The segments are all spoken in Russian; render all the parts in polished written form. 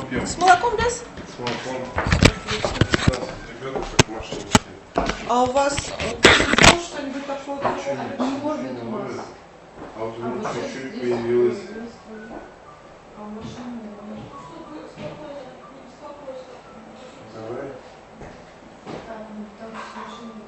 пьем. С молоком без? С молоком. Ребенок как мошенники. А у вас что-нибудь такое? Не ловит у вас. А вот у меня чуть-чуть появилось. А в машине Давай. там с машиной.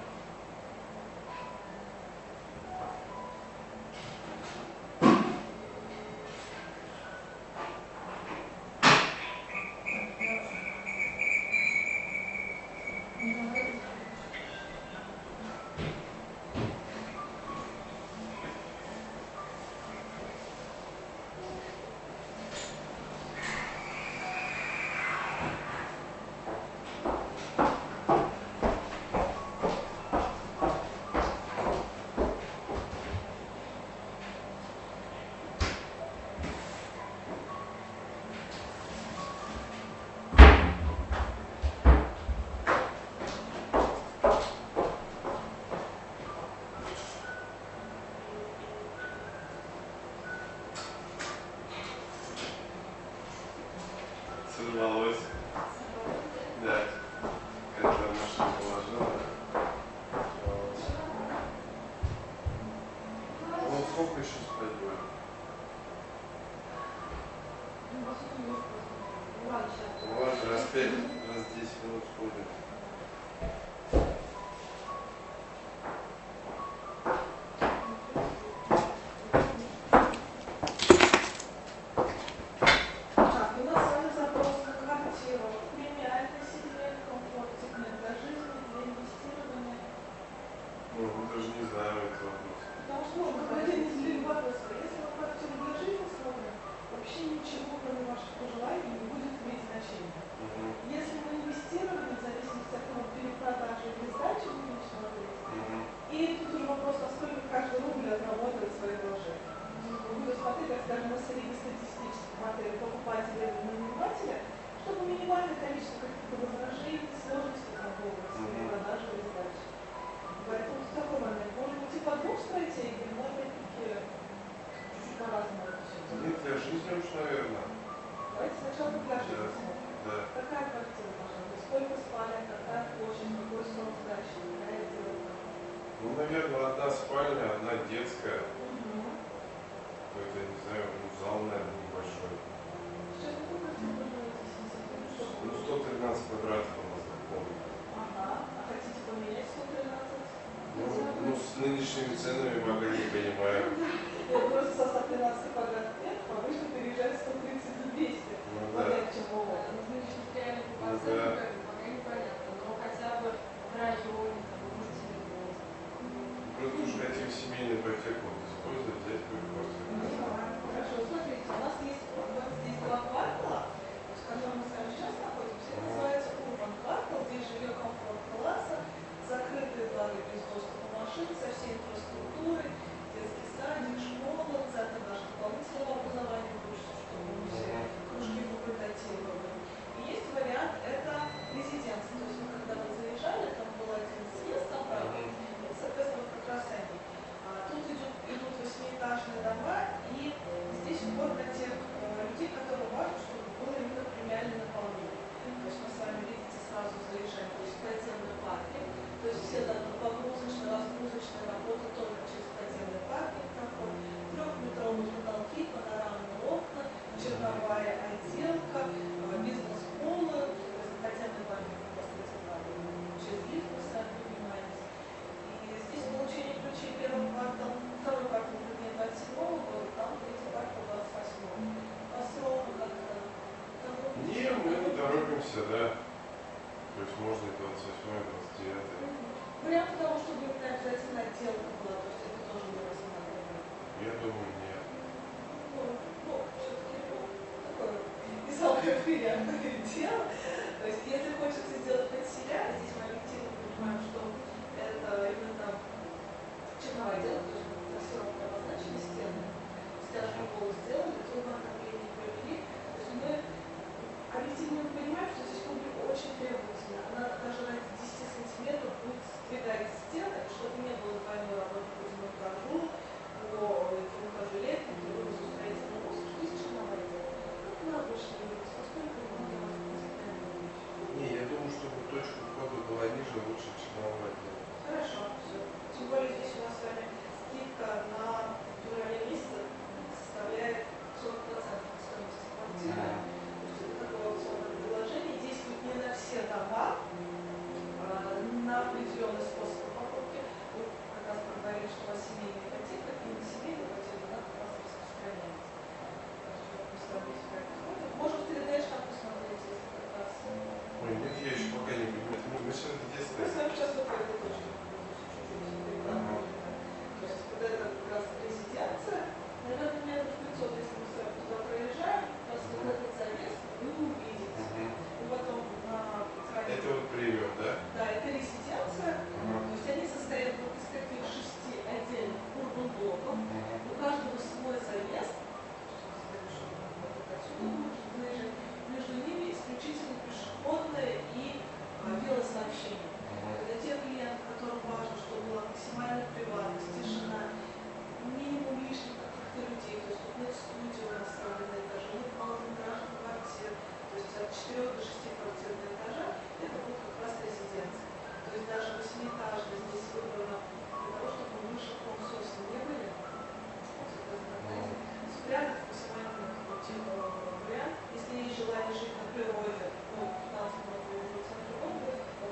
Сорвалось. Да. Когда машину положила. Вот сколько еще спать будет? Ладно, раз 5, раз 10 минут сходит. Так, у нас с вами запрос на квартиру. Премиальный семейный комфорт, для жизни, для инвестирования. Ну, даже не знаю этот вопрос. Потому что, ну, как один из любых вопросов, если вы квартиру для жизни смотрим, вообще ничего, кроме ваших пожеланий, не будет иметь значения. Если мы инвестировали, в зависимости от того, перепродажи или сдачи будем смотреть, и тут уже вопрос, насколько каждый рубль отработает свои вложения. Мы будем смотреть, так скажем, на среднестатистической модели покупателя и нанимателя, чтобы минимальное количество каких-то возражений, сложностей там было с перепродажей или сдачей. Поэтому в такой момент можно идти по двум стратегиям, но опять-таки чуть-чуть по-разному это все делать. Нет, для жизни уж, наверное. Давайте сначала для жизни смотрим. Да. Какая квартира должна быть? Сколько спален, какая площадь, какой срок сдачи, какая отделка? Ну, наверное, одна спальня, одна детская. Какой-то, не знаю, ну, зал, наверное, небольшой. Сейчас какую квартиру продаете? Ну, 113 квадратов у нас, помню. Ага. А хотите поменять 113? Ну, с нынешними ценами пока не понимаю. Нет, просто со 113 квадратов нет, обычно переезжает 130 на 200. Ну, да. Понять, чем было. Ну, да. пока непонятно, но хотя бы в районе можете сделать. Просто уж хотим семейную ипотеку использовать, взять какую квартиру. Хорошо, смотрите, у нас есть вот здесь два квартала, в котором мы с вами сейчас находимся. Это называется Urban квартал, здесь жилье комфорт-класса, закрытые дворы без доступа машин, со всей инфраструктурой, детский садик, школа, центр даже дополнительного образования, чтобы мы все кружки факультативы. И есть вариант, это резиденция. То есть мы когда мы заезжали, там был один съезд направо, это, соответственно, вот как раз они. Тут идут 8-этажные дома, и здесь упор на тех людей, которым важно, чтобы было именно премиальное наполнение. То есть мы с вами, видите, сразу заезжаем, то есть подземный паркинг, то есть все погрузочные, разгрузочные работы только через подземный паркинг проходят, 3-метровые потолки, панорамные окна, черновая отделка, бизнес-холлы, подземный паркинг непосредственно через лифт мы с вами поднимаемся. И здесь получение ключей первого квартала, второй квартал, вернее, 27-го года, там третий квартал 28-го. По сроку как-то... Не, мы не торопимся, да. То есть можно и 28-й, 29-й. Вариант того, чтобы именно обязательно отделка была, то есть это тоже мы рассматриваем. Я думаю, нет. Ну, все-таки такое веселое приятное дело. То есть если хочется сделать под себя, здесь мы объективно понимаем, что это именно черновая отделка, то есть трассировка обозначены стены, стяжку пола сделали, трубы отопления провели. То есть мы объективно понимаем, что здесь публика очень требовательна. Она даже ради 10 сантиметров будет сдвигать стены, чтобы не было двойной работы по демонтажу, по демонтажу электрики, вывозу строительного мусора, что здесь черновая отделка. Как у нас больше не будет, поскольку это лучше, чем новый отдел. Хорошо, все. Тем более здесь у нас с вами скидка на феврале месяца составляет 40% стоимости квартиры. То есть это такое аукционное предложение. Действует не на все дома, на определенный способ покупки. Вы как раз говорили, что у вас семейная ипотека, и на семейную ипотеку она как раз распространяется. Можем в 3D-шках посмотреть, если как раз. Ой, нет, я еще пока не понимаю. Мы сейчас где Мы с стоим? вами сейчас вот в этой точке. То есть вот это как раз резиденция. Наверное, метров 500, если мы с вами туда проезжаем, как раз вот этот завес вы увидите. И потом на экране. Это вот премиум, да? Да, это резиденция. То есть они состоят вот из таких 6 отдельных урбан блоков. У каждого свой заезд. Между ними исключительно пешеходное и велосообщение. Для тех клиентов, которым важно, чтобы была максимальная приватность, тишина, минимум лишних каких-то людей, то есть вот нет студии у нас с вами на этаже, нет малометражных квартир, то есть от 4 до 6 квартир на этаже, это будет как раз резиденция. То есть даже 8-этажная здесь выбрана для того, чтобы выше сосны не были, спрятать максимально тихий вариант. Если есть желание жить на природе, ну, 15 минут в центре города,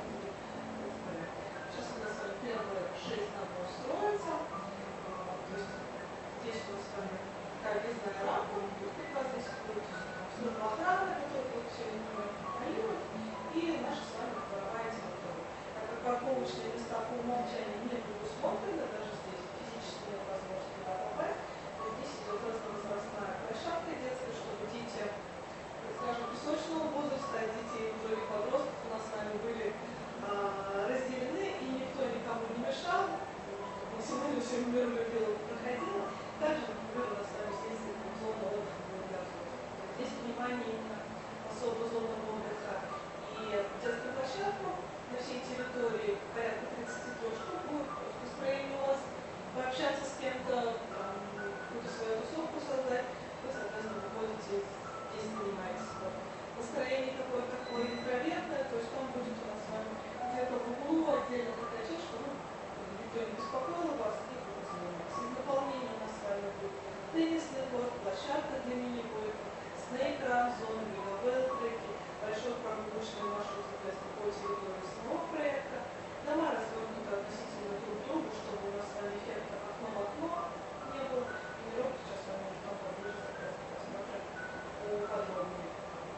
сейчас у нас с вами первые 6 надо устроиться. То есть здесь у нас с вами такая въездная рамка, как раз здесь будет служба охраны, которая будет все время контролировать, и наша с вами дворовая территория. Так как парковочные места по умолчанию не предусмотрены, даже здесь физически нет возможности туда попасть, то здесь идет разновозрастная площадка детская, чтобы дети, так скажем, песочного возраста, детей уже и подростков у нас с вами были разделены, и никто никому не мешал, максимально все миролюбиво проходило. Также, например, у нас с вами здесь зона отдыха для взрослых. Здесь внимание именно особо зона отдыха и детская площадка на всей территории, порядка 33 штук будет в построении у вас, пообщаться с кем-то, какую-то свою тусовку создать, вы, соответственно, выходите, здесь занимаетесь спортом. Настроение такое интровертное, то есть там будет у нас с вами где-то в углу отдельно такая часть, чтобы никто не беспокоил вас и будем заниматься. И в дополнение у нас с вами будет теннисный корт, площадка для мини-гольфа, снейк-ран, зона беговые треки, большой прогулочный маршрут, соответственно, по территории самого проекта. Дома развернуты относительно друг к другу, чтобы у нас с вами эффекта окно в окно не было. Тренировки сейчас с вами там поближе, соответственно, посмотрим подробнее.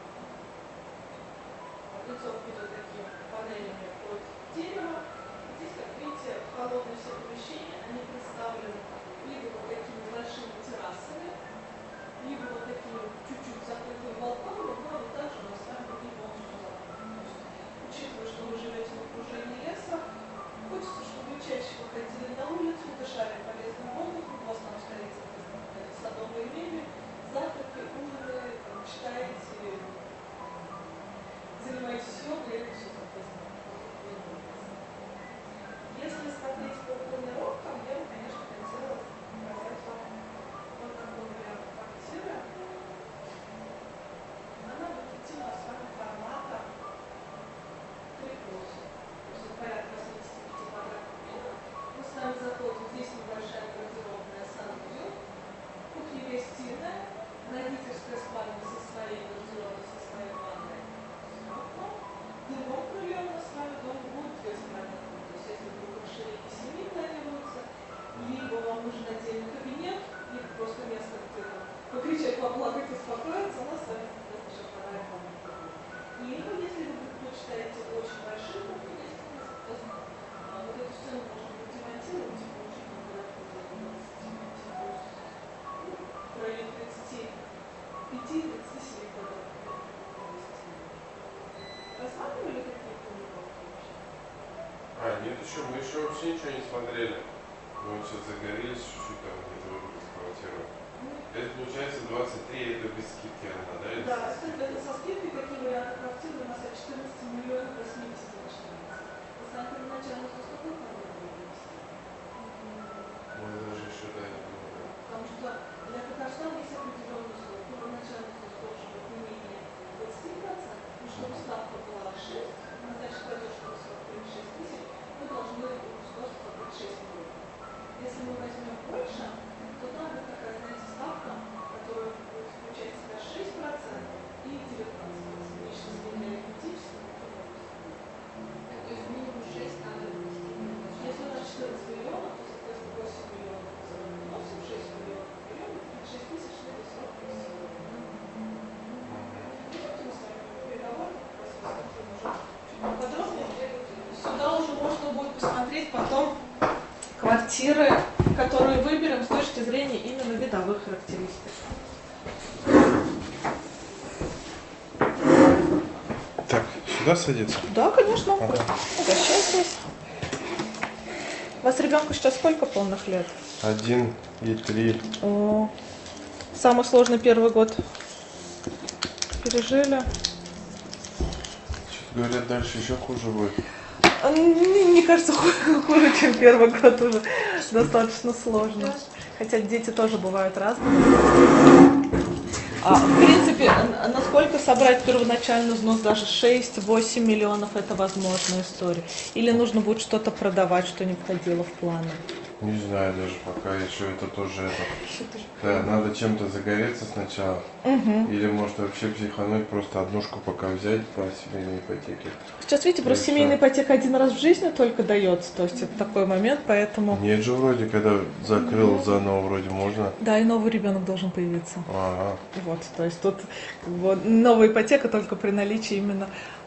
Облицовка идет такими панелями от дерева. Здесь, как видите, холодные все помещения, они представлены либо вот такими большими террасами, либо вот такими чуть-чуть закрытыми балконами, но вот также у нас с вами не полностью закрыты. Учитывая, что вы живете в окружении леса, хочется, чтобы вы чаще выходили на улицу, дышали полезным воздухом, у вас там стоит садовые мебель, завтраки, ужины, читаете, занимаетесь йогой, это все, соответственно, если смотреть по планировкам, я бы, конечно, хотела показать вам вот такой вариант квартиры. Она будет идти у нас с вами формата 3+. То есть порядка 85 квадратных метров. Мы с вами заходим, здесь небольшая гардеробная, санузел, кухня-гостиная, родительская спальня со своей гардеробной, со своей ванной, с окном. В другом крыле у нас с вами дома будет 2 спальни. То есть если вдруг расширение семьи планируется, либо вам нужен отдельный кабинет, либо просто место, где там покричать, поплакать, успокоиться, у нас с вами, соответственно, еще вторая комната. Либо, если вы предпочитаете очень большие кухни, соответственно, вот эту стену можно будет демонтировать и получить, например, в районе 35-37 квадратных метров. Рассматривали такие планировки вообще? Нет, мы еще вообще ничего не смотрели. Мы вот сейчас загорелись чуть-чуть там где-то выбрали квартиру. Это получается 23, это без скидки она, да? Да, это со скидкой такие варианты квартиры у нас от 14 миллионов 80 начинается. Вы сами первоначально за сколько планировали? Мы даже еще да не думали. Потому что для Татарстана есть определенный срок. Первоначально здесь должен быть не менее 20%, и чтобы ставка была 6, на дальше платеж будет 46 тысяч. квартиры, которые выберем с точки зрения именно видовых характеристик. Так, сюда садиться? Да, конечно. Ага. Угощайтесь. У вас ребенку сейчас сколько полных лет? 1 и 3. О, самый сложный первый год пережили. Что-то говорят, дальше еще хуже будет. Мне кажется, хуже, чем первый год уже достаточно сложно. Хотя дети тоже бывают разные. В принципе, насколько собрать первоначальный взнос, даже 6-8 миллионов, это возможная история? Или нужно будет что-то продавать, что не входило в планы? Не знаю даже пока еще это тоже это. Да, надо чем-то загореться сначала. Или может вообще психануть, просто однушку пока взять по семейной ипотеке. Сейчас, видите, просто семейная ипотека один раз в жизни только дается, то есть это такой момент, поэтому... Нет же вроде, когда закрыл заново, вроде можно. Да, и новый ребенок должен появиться. Ага. Вот, то есть тут вот, новая ипотека только при наличии именно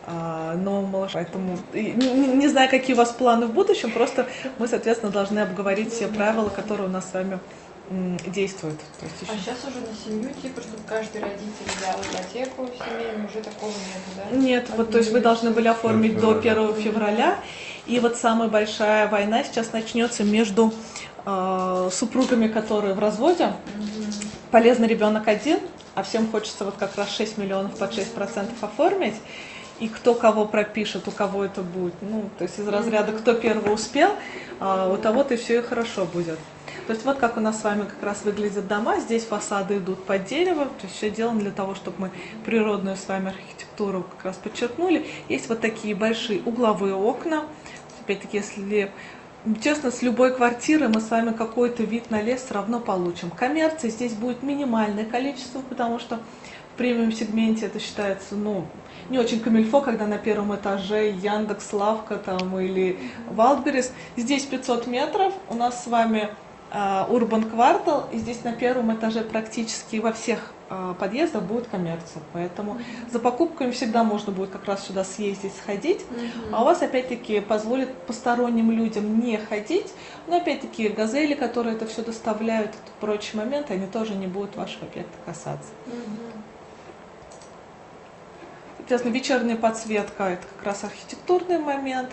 нового малыша. Поэтому не знаю, какие у вас планы в будущем, просто мы, соответственно, должны обговорить все правила, которые у нас с вами действуют. То есть еще... А сейчас уже на семью, типа, чтобы каждый родитель взял ипотеку семейную, уже такого нет, да? Нет, вот, то есть вы должны были оформить до 1 февраля, и вот самая большая война сейчас начнется между супругами, которые в разводе. Полезный ребенок один, а всем хочется вот как раз 6 миллионов под 6% оформить. И кто кого пропишет, у кого это будет. Ну, то есть из разряда, кто первый успел, у того-то и все и хорошо будет. То есть вот как у нас с вами как раз выглядят дома. Здесь фасады идут под дерево. То есть все делано для того, чтобы мы природную с вами архитектуру как раз подчеркнули. Есть вот такие большие угловые окна. Опять-таки, если честно, с любой квартиры мы с вами какой-то вид на лес все равно получим. Коммерции здесь будет минимальное количество, потому что в премиум-сегменте это считается, ну, не очень камильфо, когда на первом этаже Яндекс, Лавка там или Wildberries. Здесь 500 метров, у нас с вами Urban Квартал, и здесь на первом этаже практически во всех подъездах будет коммерция. Поэтому за покупками всегда можно будет как раз сюда съездить, сходить. А у вас опять-таки позволит посторонним людям не ходить. Но опять-таки газели, которые это все доставляют, и прочие моменты, они тоже не будут вашего объекта касаться. Соответственно, вечерняя подсветка – это как раз архитектурный момент.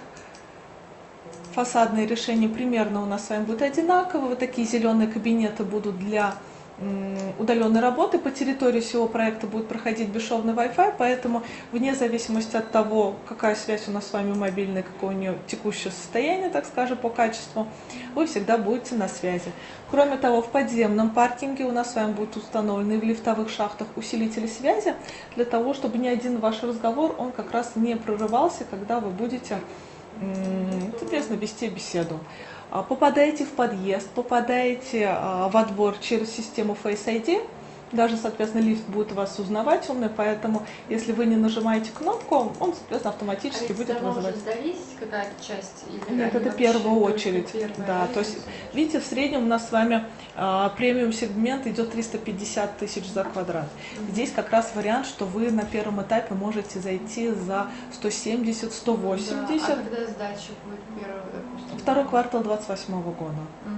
Фасадные решения примерно у нас с вами будут одинаковые. Вот такие зеленые кабинеты будут для удаленной работы. По территории всего проекта будет проходить бесшовный Wi-Fi, поэтому вне зависимости от того, какая связь у нас с вами мобильная, какое у нее текущее состояние, так скажем, по качеству, вы всегда будете на связи. Кроме того, в подземном паркинге у нас с вами будут установлены в лифтовых шахтах усилители связи, для того, чтобы ни один ваш разговор, он как раз не прерывался, когда вы будете, соответственно, вести беседу. Попадаете в подъезд, попадаете во двор через систему Face ID, даже, соответственно, лифт будет вас узнавать умный, поэтому, если вы не нажимаете кнопку, он, соответственно, автоматически будет вызывать. Может зависеть какая-то часть? Или нет, это в первую очередь. Да, то есть, видите, в среднем у нас с вами премиум-сегмент идет 350 тысяч за квадрат. Здесь как раз вариант, что вы на первом этапе можете зайти за 170-180. Да. А когда сдача будет первого, допустим? Второй квартал 28 года.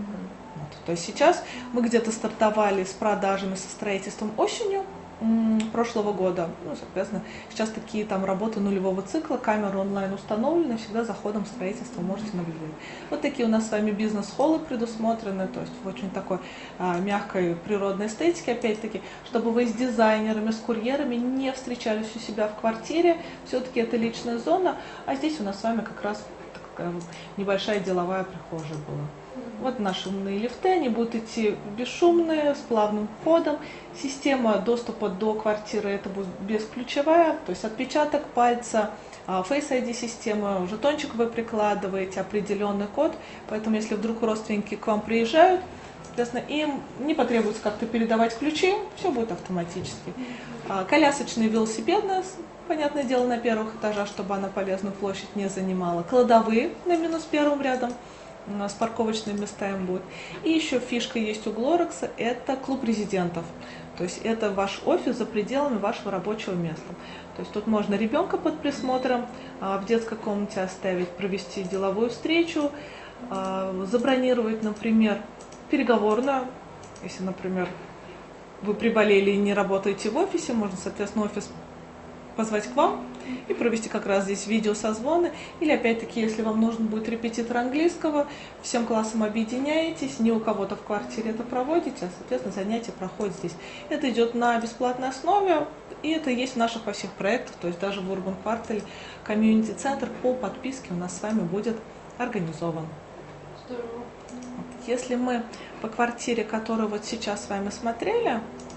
То есть сейчас мы где-то стартовали с продажами, со строительством осенью прошлого года. Ну, соответственно, сейчас такие там работы нулевого цикла, камеры онлайн установлены, всегда за ходом строительства можете наблюдать. Вот такие у нас с вами бизнес-холлы предусмотрены, то есть в очень такой мягкой природной эстетике, опять-таки, чтобы вы с дизайнерами, с курьерами не встречались у себя в квартире, все-таки это личная зона, а здесь у нас с вами как раз такая вот небольшая деловая прихожая была. Вот наши умные лифты, они будут идти бесшумные, с плавным входом. Система доступа до квартиры это будет бесключевая, то есть отпечаток пальца, Face ID система, жетончик вы прикладываете, определенный код. Поэтому если вдруг родственники к вам приезжают, соответственно, им не потребуется как-то передавать ключи, все будет автоматически. Колясочные, велосипедные, понятное дело, на первых этажах, чтобы она полезную площадь не занимала. Кладовые на -1 рядом. У нас парковочные места им будут. И еще фишка есть у Глорекса, это клуб резидентов. То есть это ваш офис за пределами вашего рабочего места. То есть тут можно ребенка под присмотром в детской комнате оставить, провести деловую встречу, забронировать, например, переговорную, если, например, вы приболели и не работаете в офисе, можно, соответственно, офис позвать к вам и провести как раз здесь видеосозвоны. Или, опять-таки, если вам нужен будет репетитор английского, всем классом объединяетесь, не у кого-то в квартире это проводите, а, соответственно, занятия проходят здесь. Это идет на бесплатной основе, и это есть в наших во всех проектах, то есть даже в Urban Quartal комьюнити-центр по подписке у нас с вами будет организован. Здорово. Если мы по квартире, которую вот сейчас с вами смотрели,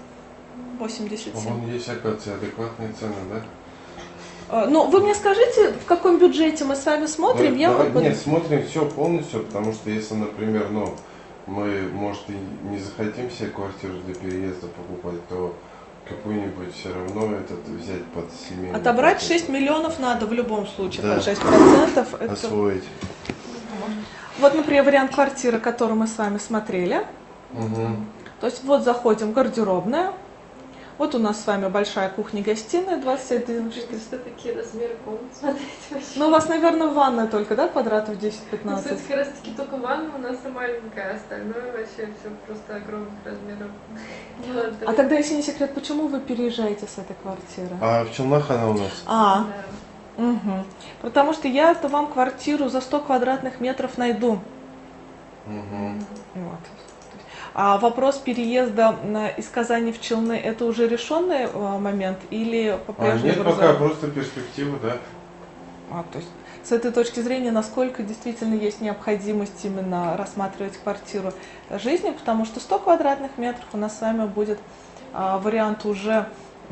87. Вон есть, оказывается, адекватные цены, да? Ну, вы мне скажите, в каком бюджете мы с вами смотрим? Ну, Я давай, вот- нет, смотрим все полностью, потому что если, например, мы, может, и не захотим себе квартиру для переезда покупать, то какую-нибудь все равно взять под семейный. Отобрать пакет. 6 миллионов надо в любом случае, Да. под 6%. Это... Освоить. Вот, например, вариант квартиры, который мы с вами смотрели. Угу. То есть вот заходим, гардеробная. Вот у нас с вами большая кухня-гостиная, 21 Что такие размеры комнат смотреть вообще? Ну, у вас, наверное, ванная только, да, квадратов Ну, 10-15? кстати, как раз таки только ванна у нас маленькая, остальное вообще все просто огромных размеров. Ну, ладно, А тогда, если не секрет, почему вы переезжаете с этой квартиры? А в Челнах она у нас? А, да. угу. Потому что я-то вам квартиру за 100 квадратных метров найду. Угу. Вот. А вопрос переезда из Казани в Челны – это уже решенный момент или по-прежнему? Нет, пока просто перспектива, да. То есть с этой точки зрения, насколько действительно есть необходимость именно рассматривать квартиру жизни, потому что 100 квадратных метров у нас с вами будет вариант уже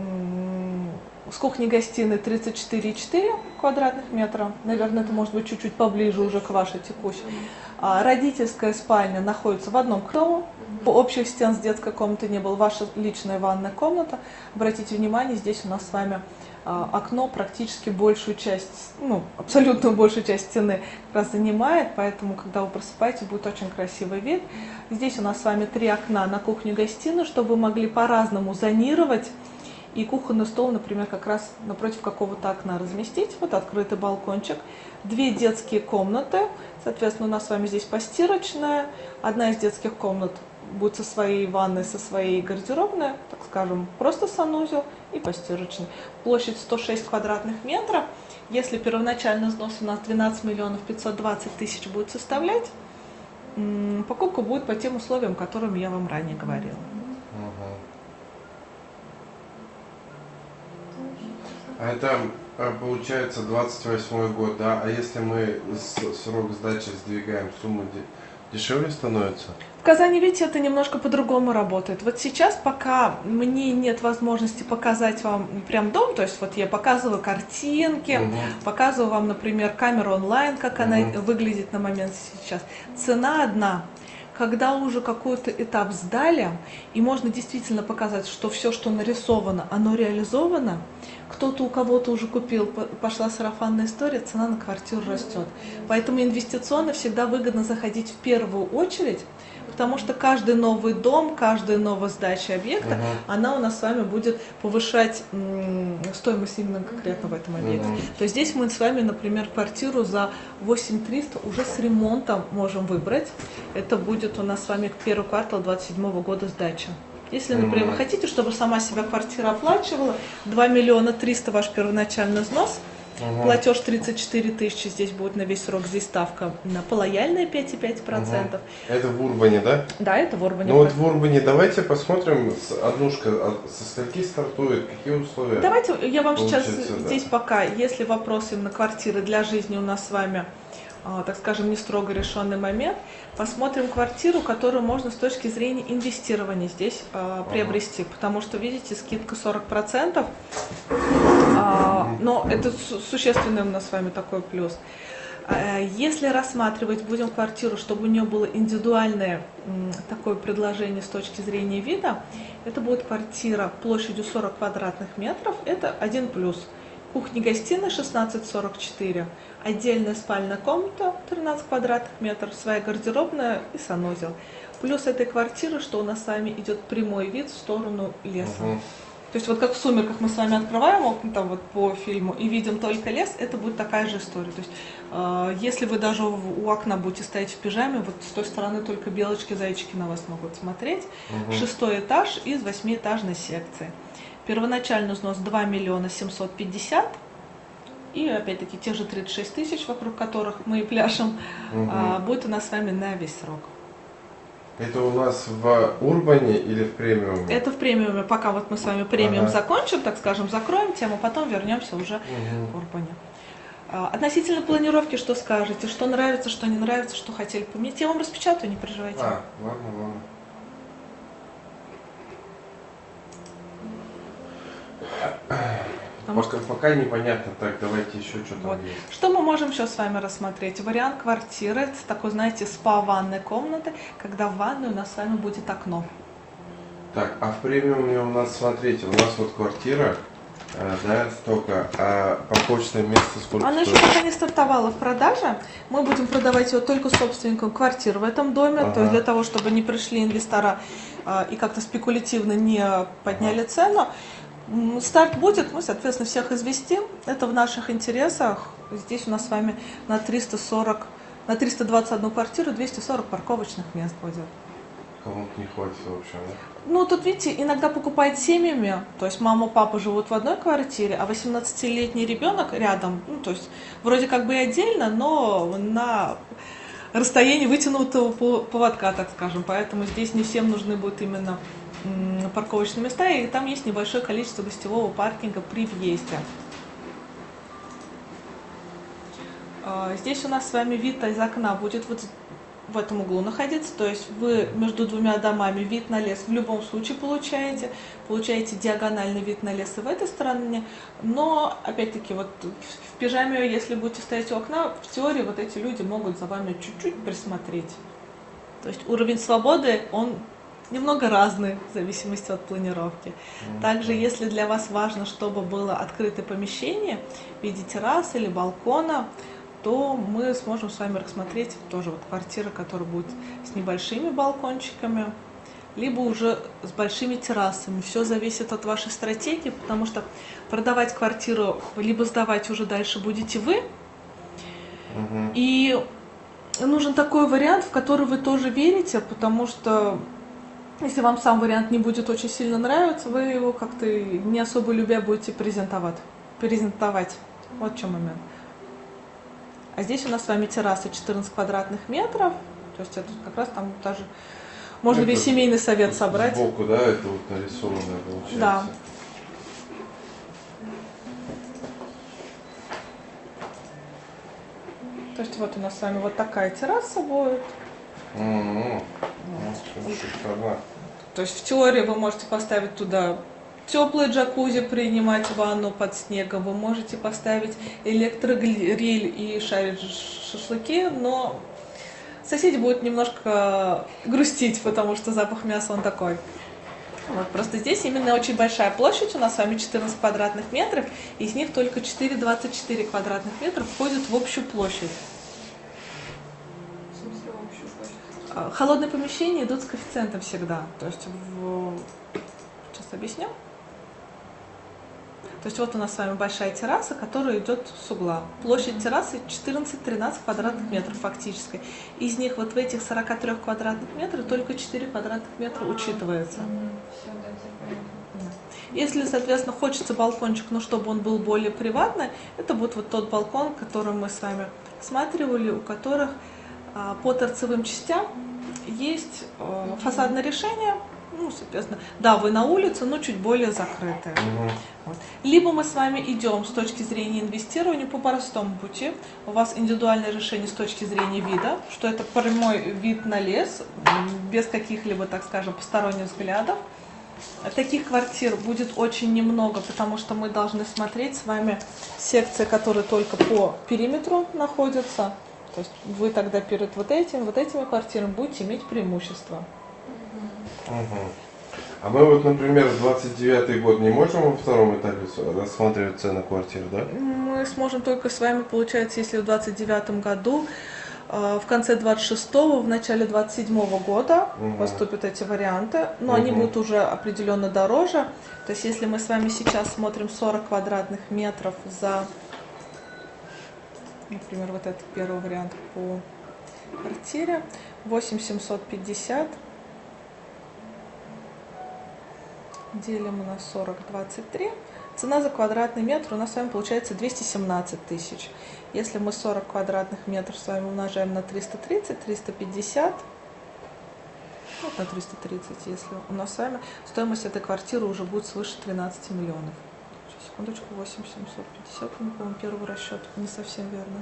с кухней-гостиной 34,4 квадратных метра. Наверное, это может быть чуть-чуть поближе уже к вашей текущей. Родительская спальня находится в одном крыле. Общих стен с детской комнатой не было. Ваша личная ванная комната. Обратите внимание, здесь у нас с вами окно практически большую часть, абсолютную большую часть стены как раз занимает, поэтому, когда вы просыпаетесь, будет очень красивый вид. Здесь у нас с вами 3 окна на кухню-гостиную, чтобы вы могли по-разному зонировать. И кухонный стол, например, как раз напротив какого-то окна разместить. Вот открытый балкончик. 2 детские комнаты. Соответственно, у нас с вами здесь постирочная. Одна из детских комнат будет со своей ванной, со своей гардеробной, так скажем, просто санузел и постирочный. Площадь 106 квадратных метров. Если первоначальный взнос у нас 12 миллионов 520 тысяч будет составлять, покупка будет по тем условиям, о которых я вам ранее говорила. А это получается 28-й год, да? А если мы срок сдачи сдвигаем, сумма дешевле становится? В Казани, видите, это немножко по-другому работает. Вот сейчас, пока мне нет возможности показать вам прям дом, то есть вот я показываю картинки, показываю вам, например, камеру онлайн, как она выглядит на момент сейчас. Цена одна. Когда уже какой-то этап сдали, и можно действительно показать, что все, что нарисовано, оно реализовано, кто-то у кого-то уже купил, пошла сарафанная история, цена на квартиру растет. Поэтому инвестиционно всегда выгодно заходить в первую очередь, потому что каждый новый дом, каждая новая сдача объекта, она у нас с вами будет повышать стоимость именно конкретно в этом объекте. То есть здесь мы с вами, например, квартиру за 8300 уже с ремонтом можем выбрать. Это будет у нас с вами первый квартал 2027 года сдача. Если, например, вы хотите, чтобы сама себя квартира оплачивала, 2 миллиона 300 ваш первоначальный взнос, платеж 34 тысячи, здесь будет на весь срок, здесь ставка по лояльной 5,5%. Это в Урбане, да? Да, это в Урбане. Ну вот в Урбане давайте посмотрим, однушка со скольки стартует, какие условия. Давайте я вам сейчас получится, да. здесь пока, если вопрос именно квартиры для жизни у нас с вами, так скажем, не строго решенный момент, посмотрим квартиру, которую можно с точки зрения инвестирования здесь приобрести, потому что, видите, скидка 40%, но это существенный у нас с вами такой плюс. Если рассматривать будем квартиру, чтобы у нее было индивидуальное такое предложение с точки зрения вида, это будет квартира площадью 40 квадратных метров, это один плюс. Кухня-гостиная 16,44, отдельная спальная комната 13 квадратных метров, своя гардеробная и санузел. Плюс этой квартиры, что у нас с вами идет прямой вид в сторону леса. То есть вот как в «Сумерках» мы с вами открываем окна там вот по фильму и видим только лес, это будет такая же история. То есть если вы даже у окна будете стоять в пижаме, вот с той стороны только белочки, зайчики на вас могут смотреть. 6-й этаж из 8-этажной секции. Первоначальный взнос 2 миллиона 750. И опять-таки те же 36 тысяч, вокруг которых мы и пляшем, будет у нас с вами на весь срок. Это у нас в Урбане или в премиуме? Это в премиуме. Пока вот мы с вами премиум закончим, так скажем, закроем тему, потом вернемся уже к Урбане. Относительно планировки, что скажете? Что нравится, что не нравится, что хотели поменять? Я вам распечатаю, не переживайте. Ладно. Пока непонятно, так давайте еще что-то Вот. есть. Что мы можем еще с вами рассмотреть? Вариант квартиры с такой, знаете, спа-ванной комнаты, когда в ванной у нас с вами будет окно. Так, а в премиуме у нас, смотрите, у нас вот квартира, да, столько, а парковочное место сколько Она еще стоит? пока не стартовала в продаже. Мы будем продавать ее только собственникам квартир в этом доме, то есть для того, чтобы не пришли инвестора и как-то спекулятивно не подняли цену. Старт будет, мы, соответственно, всех известим. Это в наших интересах. Здесь у нас с вами на 321 квартиру 240 парковочных мест будет. Кому-то не хватит вообще, да? Ну, тут, видите, иногда покупают семьями, то есть мама, папа живут в одной квартире, а 18-летний ребенок рядом, ну, то есть вроде как бы и отдельно, но на расстоянии вытянутого поводка, так скажем. Поэтому здесь не всем нужны будут именно парковочные места, и там есть небольшое количество гостевого паркинга при въезде. Здесь у нас с вами вид из окна будет вот в этом углу находиться, то есть вы между двумя домами вид на лес в любом случае получаете диагональный вид на лес и в этой стороне, но опять-таки вот в пижаме, если будете стоять у окна, в теории вот эти люди могут за вами чуть-чуть присмотреть. То есть уровень свободы, он немного разный в зависимости от планировки. Также, если для вас важно, чтобы было открытое помещение в виде террасы или балкона, то мы сможем с вами рассмотреть тоже вот квартиры, которые будут с небольшими балкончиками, либо уже с большими террасами. Все зависит от вашей стратегии, потому что продавать квартиру, либо сдавать уже дальше будете вы. И нужен такой вариант, в который вы тоже верите, потому что если вам сам вариант не будет очень сильно нравиться, вы его как-то не особо любя будете презентовать. Вот в чем момент. А здесь у нас с вами терраса 14 квадратных метров. То есть это как раз там даже можно это весь семейный совет собрать. Сбоку, да, это вот нарисованное получается. Да. То есть вот у нас с вами вот такая терраса будет. Шикарно. То есть в теории вы можете поставить туда теплый джакузи, принимать ванну под снегом. Вы можете поставить электрогриль и шарить шашлыки, но соседи будут немножко грустить, потому что запах мяса он такой. Вот, просто здесь именно очень большая площадь, у нас с вами 14 квадратных метров, из них только 4,24 квадратных метра входят в общую площадь. Холодные помещения идут с коэффициентом всегда. То есть сейчас объясню. То есть вот у нас с вами большая терраса, которая идет с угла. Площадь террасы 14-13 квадратных метров фактически. Из них вот в этих 43 квадратных метрах только 4 квадратных метра учитывается. Если, соответственно, хочется балкончик, но чтобы он был более приватный, это будет вот тот балкон, который мы с вами рассматривали, у которых по торцевым частям есть фасадное решение. Ну, соответственно, да, вы на улице, но чуть более закрытые. Вот. Либо мы с вами идем с точки зрения инвестирования по простому пути. У вас индивидуальное решение с точки зрения вида, что это прямой вид на лес, без каких-либо, так скажем, посторонних взглядов. Таких квартир будет очень немного, потому что мы должны смотреть с вами секции, которые только по периметру находятся. То есть вы тогда перед вот этими квартирами будете иметь преимущество. А мы вот, например, 29-й год не можем во втором этапе рассматривать цены квартир, да? Мы сможем только с вами, получается, если в 29-м году В конце 26-го, в начале 27-го года поступят эти варианты, но они будут уже определенно дороже. То есть если мы с вами сейчас смотрим 40 квадратных метров за, например, вот этот первый вариант по квартире, 8750 делим на 40, 23. Цена за квадратный метр у нас с вами получается 217 тысяч. Если мы 40 квадратных метров с вами умножаем на 330, 350, вот на 330, если у нас с вами стоимость этой квартиры уже будет свыше 13 миллионов. Сейчас, секундочку, 8750, по-моему, первый расчет не совсем верно.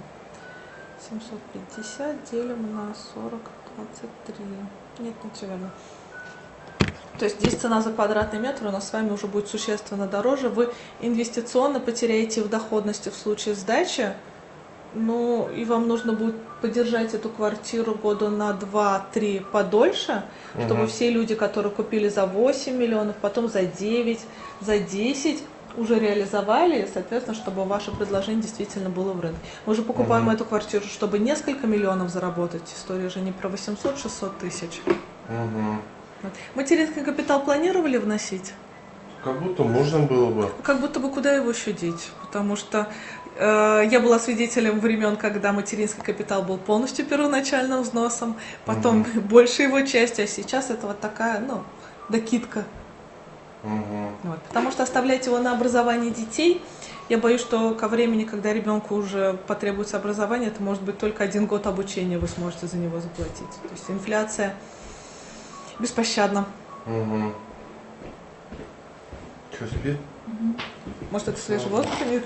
750 делим на 40, 23. Нет, не все верно. То есть здесь цена за квадратный метр у нас с вами уже будет существенно дороже. Вы инвестиционно потеряете в доходности в случае сдачи. Ну, и вам нужно будет поддержать эту квартиру года на 2-3 подольше, чтобы все люди, которые купили за 8 миллионов, потом за 9, за 10, уже реализовали, соответственно, чтобы ваше предложение действительно было в рынке. Мы же покупаем эту квартиру, чтобы несколько миллионов заработать. История же не про 800-600 тысяч. Материнский капитал планировали вносить? Как будто можно было бы. Как будто бы куда его еще деть? Потому что я была свидетелем времен, когда материнский капитал был полностью первоначальным взносом, потом большая его часть, а сейчас это вот такая, ну, докидка. Вот. Потому что оставлять его на образование детей, я боюсь, что ко времени, когда ребенку уже потребуется образование, это может быть только 1 год обучения вы сможете за него заплатить. То есть инфляция беспощадна. Что, спит? Может, это свежий воздух имеет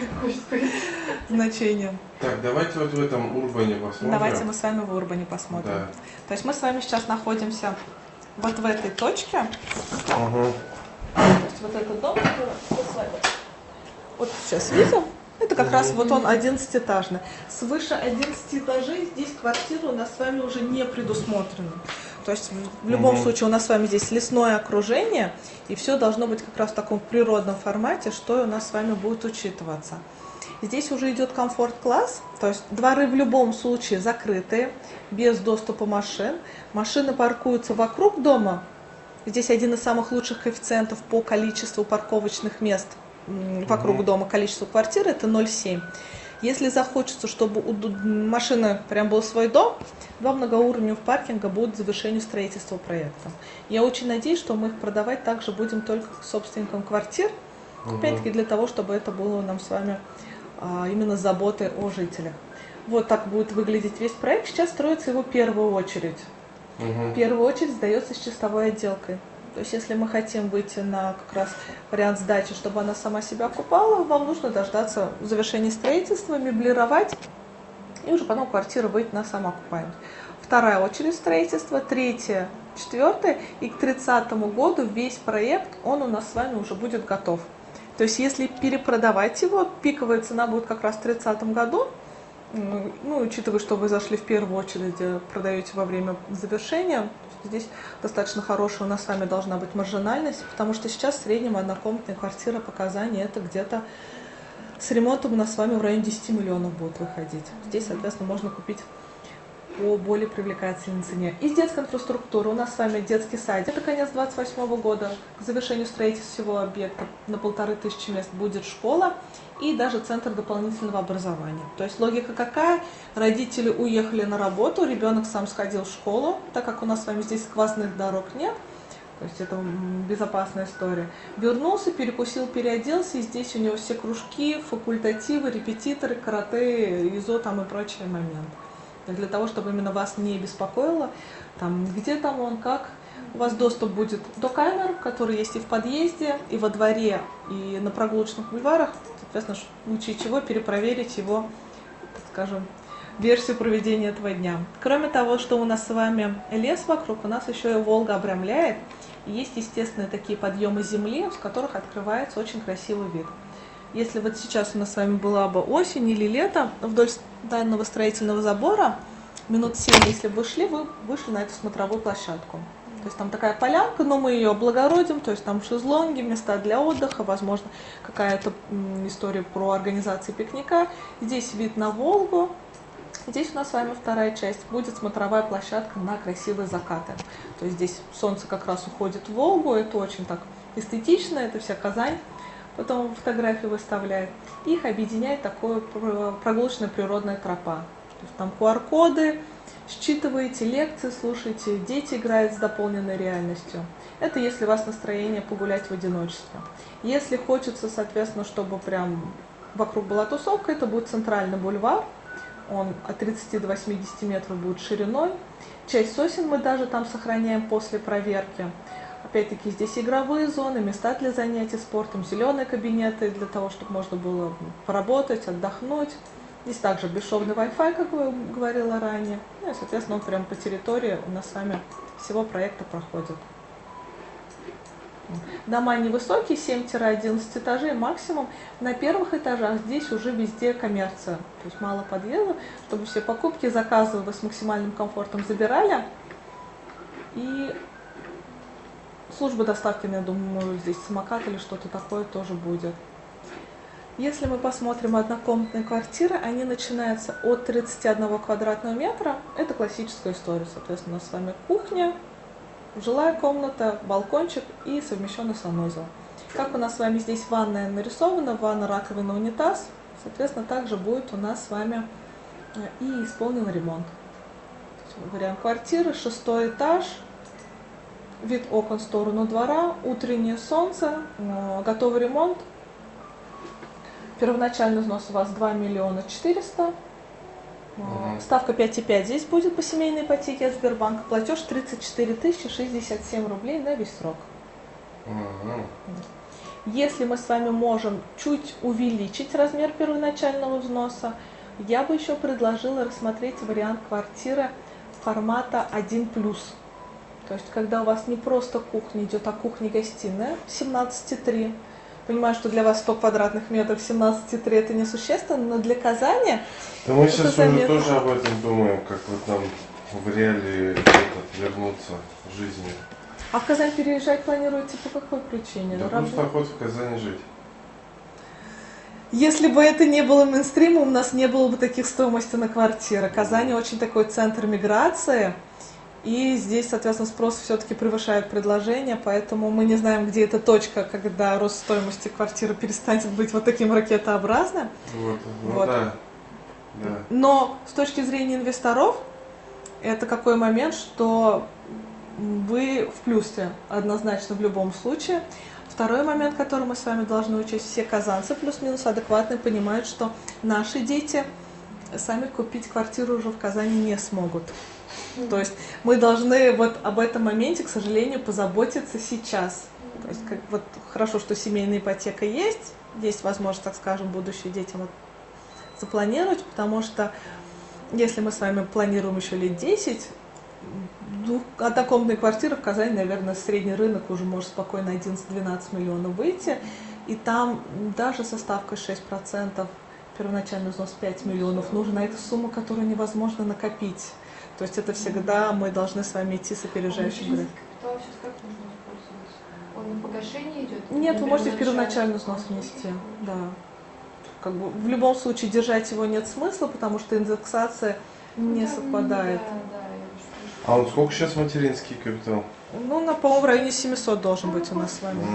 значение? Так, давайте вот в этом Урбане посмотрим. Давайте мы с вами в Урбане посмотрим. Да. То есть мы с вами сейчас находимся вот в этой точке. То есть вот этот дом, который мы с вами вот сейчас видим, это как раз вот он 11-этажный. Свыше 11 этажей здесь квартиры у нас с вами уже не предусмотрены. То есть в любом случае у нас с вами здесь лесное окружение, и все должно быть как раз в таком природном формате, что у нас с вами будет учитываться. Здесь уже идет комфорт-класс, то есть дворы в любом случае закрытые, без доступа машин. Машины паркуются вокруг дома. Здесь один из самых лучших коэффициентов по количеству парковочных мест вокруг дома, количество квартир, это 0,7. Если захочется, чтобы у машины прям был свой дом, 2 многоуровневых паркинга будут к завершению строительства проекта. Я очень надеюсь, что мы их продавать также будем только собственникам квартир, опять-таки для того, чтобы это было нам с вами именно с заботой о жителях. Вот так будет выглядеть весь проект. Сейчас строится его в первую очередь. В первую очередь сдается с чистовой отделкой. То есть если мы хотим выйти на как раз вариант сдачи, чтобы она сама себя окупала, вам нужно дождаться завершения строительства, меблировать, и уже потом квартира выйдет на самоокупаемость. Вторая очередь строительства, третья, четвертая, и к 30-му году весь проект, он у нас с вами уже будет готов. То есть если перепродавать его, пиковая цена будет как раз в 30-м году, ну, учитывая, что вы зашли в первую очередь, продаете во время завершения, здесь достаточно хорошая у нас с вами должна быть маржинальность, потому что сейчас в среднем однокомнатная квартира по Казани это где-то с ремонтом у нас с вами в районе 10 миллионов будет выходить. Здесь, соответственно, можно купить по более привлекательной цене. Из детской инфраструктуры у нас с вами детский садик. Это конец 28 года. К завершению строительства всего объекта на 1500 мест будет школа и даже центр дополнительного образования. То есть логика какая? Родители уехали на работу, ребенок сам сходил в школу, так как у нас с вами здесь сквозных дорог нет. То есть это безопасная история. Вернулся, перекусил, переоделся, и здесь у него все кружки, факультативы, репетиторы, карате, изо там и прочие моменты. Для того, чтобы именно вас не беспокоило, там, где там он, как. У вас доступ будет до камер, которые есть и в подъезде, и во дворе, и на прогулочных бульварах. Соответственно, в случае чего перепроверить его, так скажем, версию проведения этого дня. Кроме того, что у нас с вами лес вокруг, у нас еще и Волга обрамляет. И есть естественные такие подъемы земли, с которых открывается очень красивый вид. Если вот сейчас у нас с вами была бы осень или лето, вдоль данного строительного забора, минут 7, если бы шли, вы вышли на эту смотровую площадку. То есть там такая полянка, но мы ее облагородим, то есть там шезлонги, места для отдыха, возможно, какая-то история про организацию пикника. Здесь вид на Волгу. Здесь у нас с вами вторая часть. Будет смотровая площадка на красивые закаты. То есть здесь солнце как раз уходит в Волгу. Это очень так эстетично. Это вся Казань потом фотографии выставляет. Их объединяет такое прогулочная природная тропа. То есть там QR-коды, считываете лекции, слушаете, дети играют с дополненной реальностью. Это если у вас настроение погулять в одиночестве. Если хочется, соответственно, чтобы прям вокруг была тусовка, это будет центральный бульвар. Он от 30 до 80 метров будет шириной. Часть сосен мы даже там сохраняем после проверки. Опять-таки здесь игровые зоны, места для занятий спортом, зеленые кабинеты для того, чтобы можно было поработать, отдохнуть. Здесь также бесшовный Wi-Fi, как я говорила ранее. Ну и, соответственно, он прямо по территории у нас с вами всего проекта проходит. Дома невысокие, 7-11 этажей максимум. На первых этажах здесь уже везде коммерция. То есть мало подъездов, чтобы все покупки, заказы вы с максимальным комфортом забирали. И служба доставки, я думаю, здесь самокат или что-то такое тоже будет. Если мы посмотрим однокомнатные квартиры, они начинаются от 31 квадратного метра. Это классическая история. Соответственно, у нас с вами кухня, жилая комната, балкончик и совмещенный санузел. Как у нас с вами здесь ванная нарисована, ванна, раковина, унитаз, соответственно, также будет у нас с вами и исполнен ремонт. Вариант квартиры, 6-й этаж, вид окон в сторону двора, утреннее солнце, готовый ремонт. Первоначальный взнос у вас 2 400 000. Ставка 5,5 здесь будет по семейной ипотеке от Сбербанка. Платеж 34 067 рублей на весь срок. Если мы с вами можем чуть увеличить размер первоначального взноса, я бы еще предложила рассмотреть вариант квартиры формата 1+. То есть, когда у вас не просто кухня идет, а кухня-гостиная 17,3. Понимаю, что для вас 100 квадратных метров 17,3 это несущественно, но для Казани... Да мы сейчас уже тоже об этом думаем, как вот нам в реалии вернуться в жизни. А в Казань переезжать планируете по какой причине? Да просто охота в Казани жить. Если бы это не было мейнстримом, у нас не было бы таких стоимостей на квартиры. Казань очень такой центр миграции. И здесь, соответственно, спрос все-таки превышает предложение, поэтому мы не знаем, где эта точка, когда рост стоимости квартиры перестанет быть вот таким ракетообразным. Вот. Да. Но с точки зрения инвесторов, это какой момент, что вы в плюсе однозначно в любом случае. Второй момент, который мы с вами должны учесть, все казанцы плюс-минус адекватно понимают, что наши дети сами купить квартиру уже в Казани не смогут. То есть мы должны вот об этом моменте, к сожалению, позаботиться сейчас. То есть вот хорошо, что семейная ипотека есть возможность, так скажем, будущее детям вот запланировать, потому что если мы с вами планируем еще лет 10, однокомнатные квартиры в Казани, наверное, средний рынок уже может спокойно 11-12 миллионов выйти, и там даже со ставкой 6%, первоначальный взнос 5 миллионов, нужна эта сумма, которую невозможно накопить. То есть это всегда мы должны с вами идти с опережающим графиком. Капитал сейчас как нужно использовать? Он на погашение идет? Нет, вы можете в первоначальный взнос внести. Да. Как бы в любом случае держать его нет смысла, потому что индексация не совпадает. А вот сколько сейчас материнский капитал? Ну, по-моему, в районе 700 должен быть у нас с вами.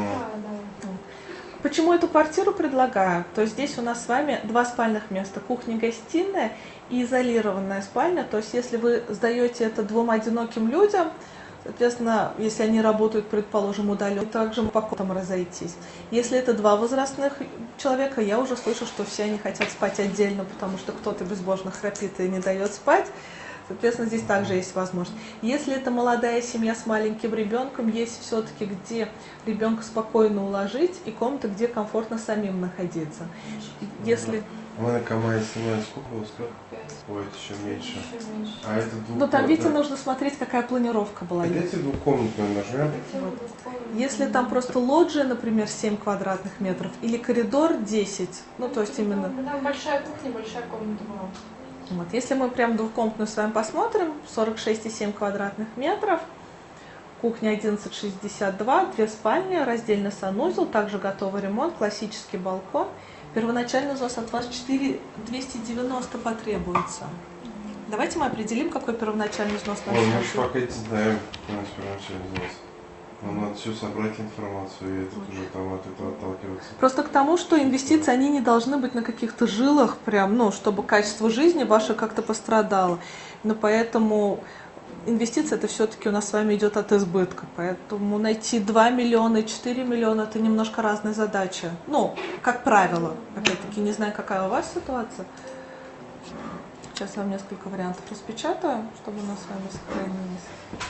Почему эту квартиру предлагаю? То есть здесь у нас с вами 2 спальных места, кухня-гостиная и изолированная спальня. То есть если вы сдаете это 2 одиноким людям, соответственно, если они работают, предположим, удаленно, также по комнатам разойтись. Если это 2 возрастных человека, я уже слышу, что все они хотят спать отдельно, потому что кто-то безбожно храпит и не дает спать. Соответственно, здесь также есть возможность. Если это молодая семья с маленьким ребенком, есть все-таки где ребенка спокойно уложить и комната, где комфортно самим находиться. Если... Мы на Камае снимаем сколько вы сказали? Ой, это еще меньше. А это Ну там, видите, нужно смотреть, какая планировка была. Эти двухкомнатные нажмем. Вот. Если там просто лоджия, например, 7 квадратных метров, или коридор 10, ну то есть именно... Там большая кухня, большая комната была. Вот. Если мы прям двухкомнатную с вами посмотрим, 46,7 квадратных метров, кухня 11,62, 2 спальни, раздельный санузел, также готовый ремонт, классический балкон. Первоначальный взнос от вас 4 290 потребуется. Давайте мы определим, какой первоначальный взнос на Ой, мы счет. же пока не знаем, какой у нас первоначальный взнос. Нам надо все собрать информацию, и этот уже там от этого отталкиваться. Просто к тому, что инвестиции, они не должны быть на каких-то жилах, прям, ну, чтобы качество жизни ваше как-то пострадало. Но поэтому инвестиция это все-таки у нас с вами идет от избытка. Поэтому найти 2 миллиона и 4 миллиона это немножко разная задача. Ну, как правило. Опять-таки, не знаю, какая у вас ситуация. Сейчас я вам несколько вариантов распечатаю, чтобы у нас с вами сохранились.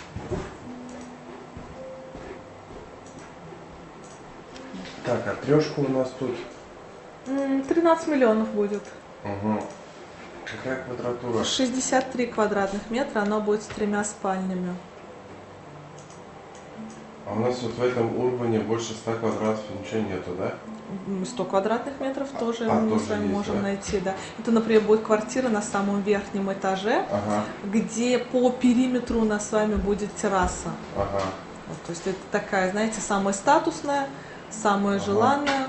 Так, а трешка у нас тут. 13 миллионов будет. Угу. Какая квадратура? 63 квадратных метра, оно будет с 3 спальнями. А у нас вот в этом урбане больше 100 квадратов ничего нету, да? 100 квадратных метров тоже мы тоже с вами есть, можем да? найти, да. Это, например, будет квартира на самом верхнем этаже, Ага, где по периметру у нас с вами будет терраса. ага. Вот, то есть это такая, знаете, самая статусная, самая желанная.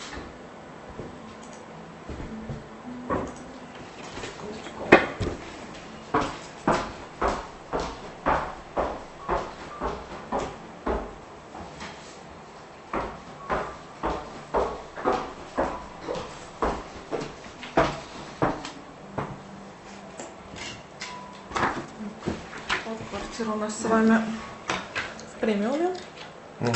Вот квартира у нас с вами в премиуме. Угу.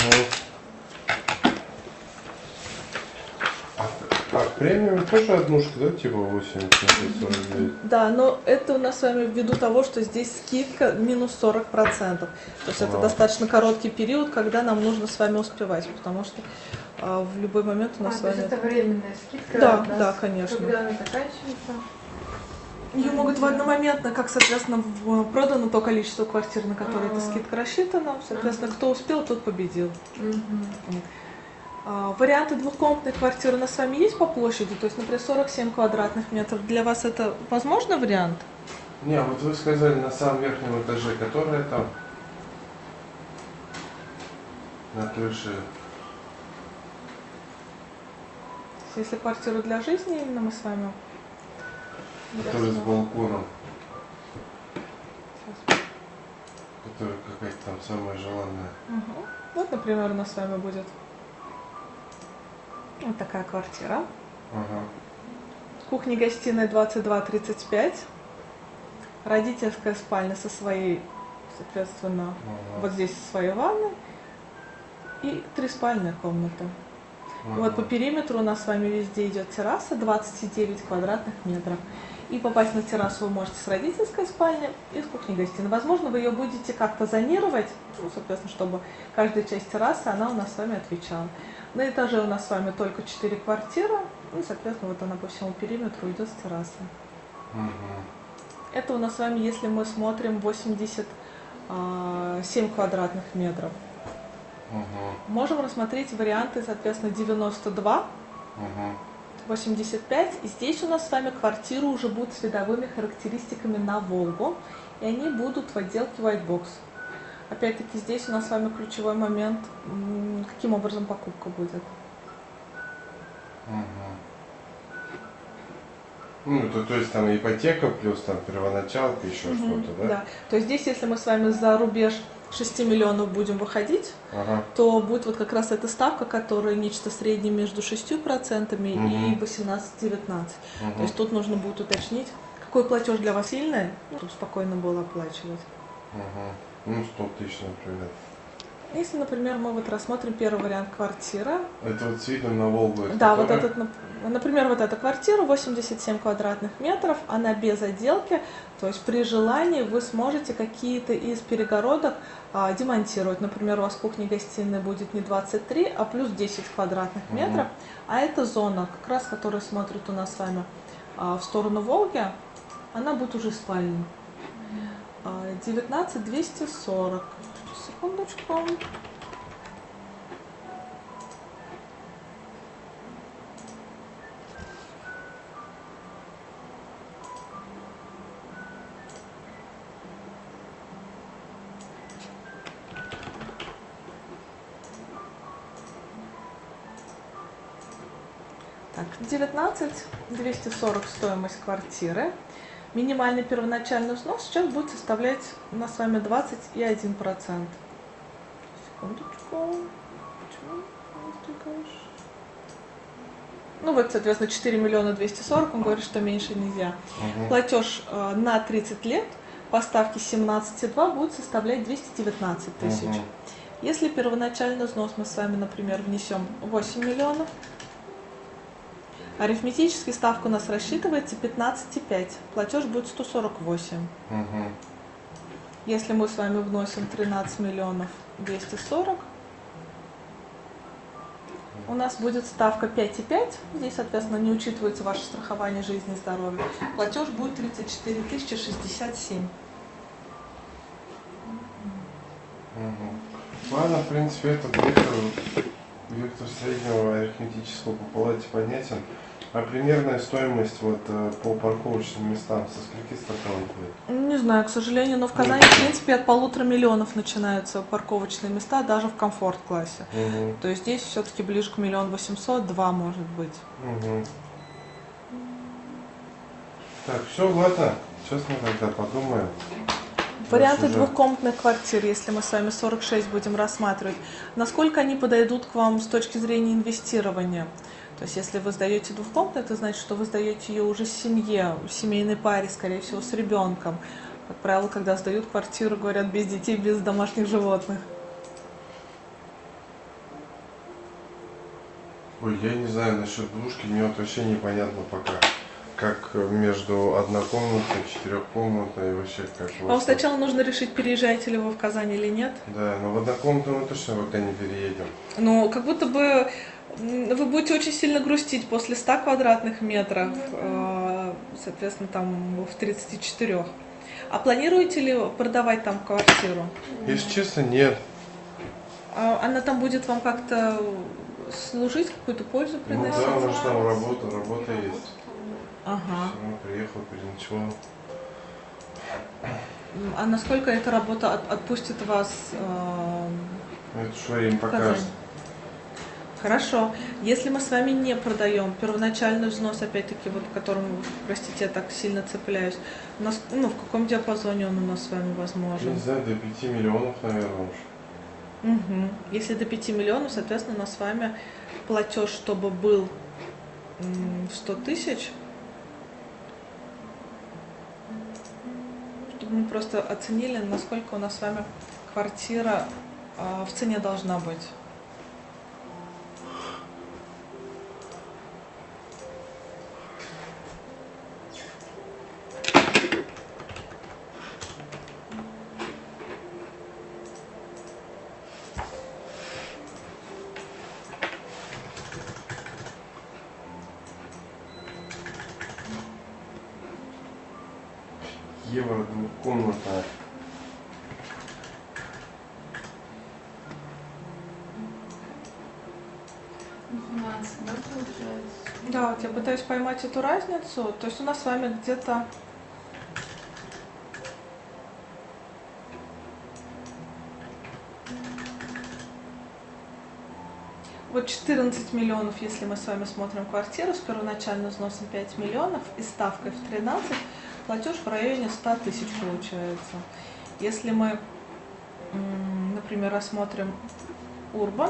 А в премиуме тоже однушка, да, типа 80-49? Да, но это у нас с вами ввиду того, что здесь скидка минус 40%. То есть это достаточно короткий период, когда нам нужно с вами успевать, потому что в любой момент у нас с то есть вами... это временная скидка? Да, да, конечно. Когда она заканчивается? Ее могут в одномоментно, как, соответственно, продано то количество квартир, на которые эта скидка рассчитана. Соответственно, кто успел, тот победил. Варианты двухкомнатной квартиры у нас с вами есть по площади? То есть, например, 47 квадратных метров. Для вас это возможный вариант? Не, вот вы сказали на самом верхнем этаже, которая там на крыше. Если квартира для жизни, именно мы с вами... Который с Ясно. балконом, Сейчас. которая какая-то там самая желанная. Угу. Вот, например, у нас с вами будет вот такая квартира. Ага. Кухня-гостиная 22-35. Родительская спальня со своей, соответственно, вот здесь со своей ванной. И 3 спальные комнаты. Ага. Вот по периметру у нас с вами везде идет терраса 29 квадратных метров. И попасть на террасу вы можете с родительской спальни и с кухней-гостиной. Возможно, вы ее будете как-то зонировать, ну, соответственно, чтобы каждая часть террасы, она у нас с вами отвечала. На этаже у нас с вами только 4 квартиры, ну, соответственно, вот она по всему периметру идет с террасой. Угу. Это у нас с вами, если мы смотрим, 87 квадратных метров. Угу. Можем рассмотреть варианты, соответственно, 92, Угу. 85. И здесь у нас с вами квартиры уже будут с видовыми характеристиками на Волгу. И они будут в отделке White Box. Опять-таки здесь у нас с вами ключевой момент, каким образом покупка будет. Угу. Ну, то есть там ипотека плюс там первоначалка, еще что-то, да? Да. То есть здесь, если мы с вами за рубеж 6 миллионов будем выходить, Ага. то будет вот как раз эта ставка, которая нечто среднее между 6% и 18-19%. То есть тут нужно будет уточнить, какой платеж для вас сильный, чтобы спокойно было оплачивать. Угу. Ну, 100 тысяч, например. Если, например, мы вот рассмотрим первый вариант квартира. Это вот с видом на Волгу. это Да, вот которая? этот, например, вот эта квартира 87 квадратных метров, она без отделки, то есть при желании вы сможете какие-то из перегородок демонтировать. Например, у вас кухня-гостиная будет не 23, а плюс 10 квадратных метров, а эта зона, как раз которая смотрит у нас с вами в сторону Волги, она будет уже спальней. 19 240. Секундочку. Так, 19 240 стоимость квартиры. Минимальный первоначальный взнос сейчас будет составлять у нас с вами 21%. Секундочку. Почему? Ну вот, соответственно, 4 миллиона 240, он говорит, что меньше нельзя. Платеж на 30 лет по ставке 17,2 будет составлять 219 тысяч. Если первоначальный взнос мы с вами, например, внесем 8 миллионов, арифметически ставка у нас рассчитывается 15,5, платеж будет 148. Если мы с вами вносим 13 миллионов 240, у нас будет ставка 5,5, здесь, соответственно, не учитывается ваше страхование жизни и здоровья. Платеж будет 34 067. Ладно, в принципе, этот вектор среднего арифметического по палате понятен. А примерная стоимость вот по парковочным местам со скольки стартовать будет? Не знаю, к сожалению, но в Казани, в принципе, от 1,5 миллионов начинаются парковочные места, даже в комфорт-классе. То есть здесь все-таки ближе к 1 800 000, 2 может быть. Так, все, ладно. Сейчас мы тогда подумаем. Варианты двухкомнатных квартир, если мы с вами 46 будем рассматривать, насколько они подойдут к вам с точки зрения инвестирования? То есть, если вы сдаете двухкомнатную, это значит, что вы сдаете ее уже семье, семейной паре, скорее всего, с ребенком. Как правило, когда сдают квартиру, говорят, без детей, без домашних животных. Ой, я не знаю, насчет двушки, мне вот вообще непонятно пока. Как между однокомнатной, четырехкомнатной и вообще как. Вам сначала нужно решить, переезжаете ли вы в Казань или нет. Да, но в однокомнатную мы точно пока не переедем. Но как будто бы вы будете очень сильно грустить после 100 квадратных метров, соответственно, там в 34. А планируете ли продавать там квартиру? Если честно, нет. Она там будет вам как-то служить, какую-то пользу приносить? Ну да, может там работа есть. Ага. Все, приехал, переночевал. А насколько эта работа отпустит вас Это что им в Казань? покажет. Хорошо. Если мы с вами не продаем, первоначальный взнос, опять-таки, вот к которому, простите, я так сильно цепляюсь, у нас, ну, в каком диапазоне он у нас с вами возможен? Не знаю, до 5 миллионов, наверное, уж. Если до 5 миллионов, соответственно, у нас с вами платеж, чтобы был в 100 тысяч, чтобы мы просто оценили, насколько у нас с вами квартира в цене должна быть. Евро двухкомнатная. Да, получается. Да, вот я пытаюсь поймать эту разницу. То есть у нас с вами где-то вот 14 миллионов, если мы с вами смотрим квартиру с первоначальным взносом 5 миллионов и ставкой в 13, платеж в районе 100 тысяч получается. Если мы, например, рассмотрим Урбан,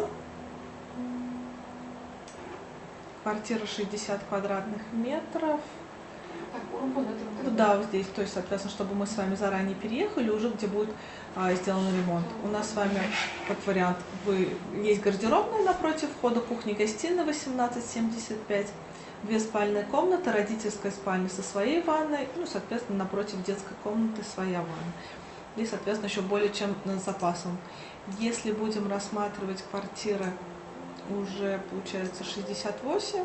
квартира 60 квадратных метров. Так, Урбан это вот это? Да, вот здесь, то есть, соответственно, чтобы мы с вами заранее переехали, уже где будет сделан ремонт. У нас с вами, как вариант, есть гардеробная напротив входа, кухня-гостиная 1875, 2 спальные комнаты, родительская спальня со своей ванной, ну, соответственно, напротив детской комнаты своя ванна. И, соответственно, еще более чем с запасом. Если будем рассматривать квартиры уже, получается, 68,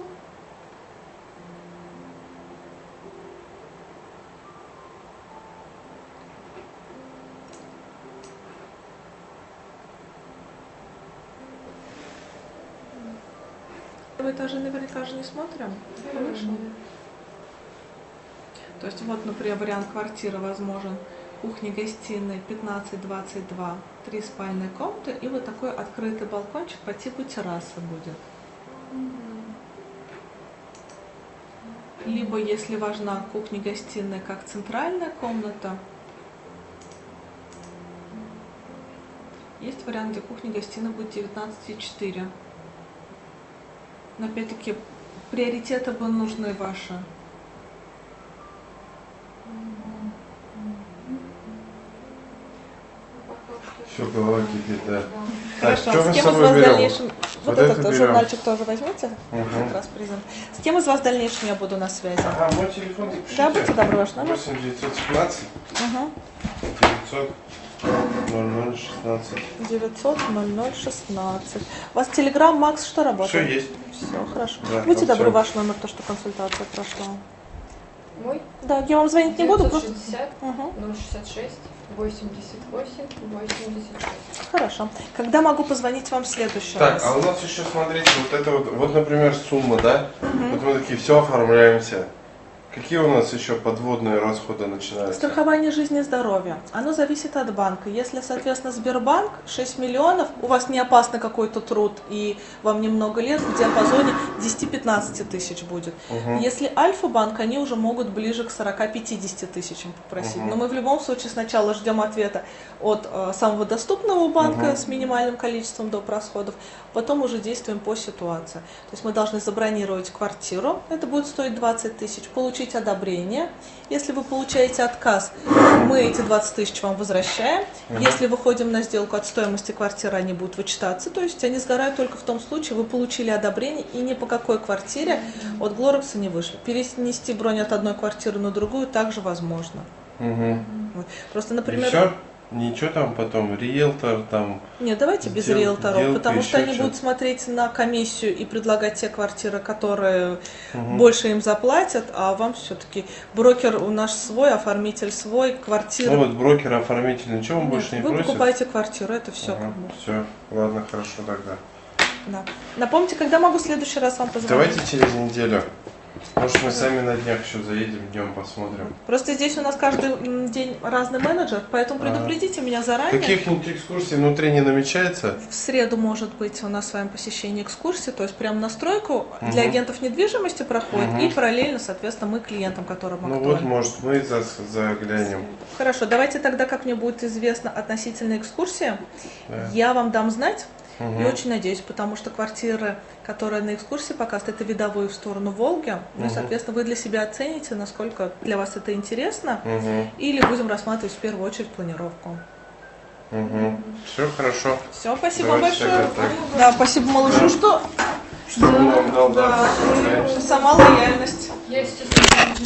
мы этажи наверняка же не смотрим. Хорошо. То есть вот, например, вариант квартиры возможен. Кухня-гостиная 15-22, 3 спальные комнаты и вот такой открытый балкончик по типу террасы будет. Либо, если важна кухня-гостиная как центральная комната, есть вариант, где кухня-гостиная будет 19,4. Но опять-таки приоритеты бы нужны ваши. Все, голова кипит, да. Хорошо. Так, что мы С с кем из собой вас в берем? дальнейшем... Вот это этот берем. журнальчик тоже возьмите? Мгм. Как раз презент. С кем из вас в дальнейшем я буду на связи? Ага, мой телефон запишите. Да, будьте добры, ваш номер. 8 917 Угу. 900 0016. 900 0016. У вас Telegram, Макс, что работает? Все есть. Все, хорошо. Да, Будьте там добры, всё. ваш номер, то, что консультация прошла. Мой Да, я вам звонить не буду, просто... 960 Угу. 066 88 86. Хорошо. Когда могу позвонить вам в следующий Так, раз? а у нас еще, смотрите, вот это вот, например, сумма, да? Мгм. Вот мы такие, все оформляемся. Какие у нас еще подводные расходы начинаются? Страхование жизни и здоровья. Оно зависит от банка. Если, соответственно, Сбербанк 6 миллионов, у вас не опасный какой-то труд и вам немного лет, в диапазоне 10-15 тысяч будет. Мгм. Если Альфа-банк, они уже могут ближе к 40-50 тысячам попросить. Мгм. Но мы в любом случае сначала ждем ответа от самого доступного банка Мгм. с минимальным количеством доп. Расходов, потом уже действуем по ситуации. То есть мы должны забронировать квартиру, это будет стоить 20 тысяч, получить одобрение. Если вы получаете отказ, мы эти 20 тысяч вам возвращаем. Мгм. Если выходим на сделку от стоимости квартиры, они будут вычитаться, то есть они сгорают только в том случае, вы получили одобрение и ни по какой квартире от Глорекса не вышли. Перенести бронь от одной квартиры на другую также возможно. Мгм. Вот. Просто, И например, все? Ничего там потом, риэлтор там. нет, давайте без Сделка, риэлторов, потому что еще они что-то. будут смотреть на комиссию и предлагать те квартиры, которые Мгм. больше им заплатят, а вам все-таки брокер у нас свой, оформитель свой, квартира. Ну вот брокер, оформитель, ничего он Нет, больше не вы просит? покупаете квартиру, это все. Все, ладно, хорошо тогда. Да. Напомните, когда могу в следующий раз вам позвонить? Давайте через неделю. Может, мы сами на днях еще заедем, днем посмотрим. Просто здесь у нас каждый день разный менеджер, поэтому предупредите меня заранее. Каких-нибудь экскурсий внутри не намечается? В среду может быть у нас с вами посещение экскурсии, то есть прям настройку для Мгм. агентов недвижимости проходит, Мгм. и параллельно, соответственно, мы клиентам, которым Ну актуально. вот, может, мы заглянем. Хорошо, давайте тогда, как мне будет известно относительно экскурсии, Да. я вам дам знать. И Мгм. очень надеюсь, потому что квартиры, которые на экскурсии показывают, это видовые в сторону Волги. Ну и, Мгм. соответственно, вы для себя оцените, насколько для вас это интересно. Угу. Или будем рассматривать в первую очередь планировку. Угу. Все хорошо. Все, спасибо Давайте большое. тогда так. Да, спасибо малышу, что Что он нам дал, да, да, представляешь? сама лояльность. Я, естественно,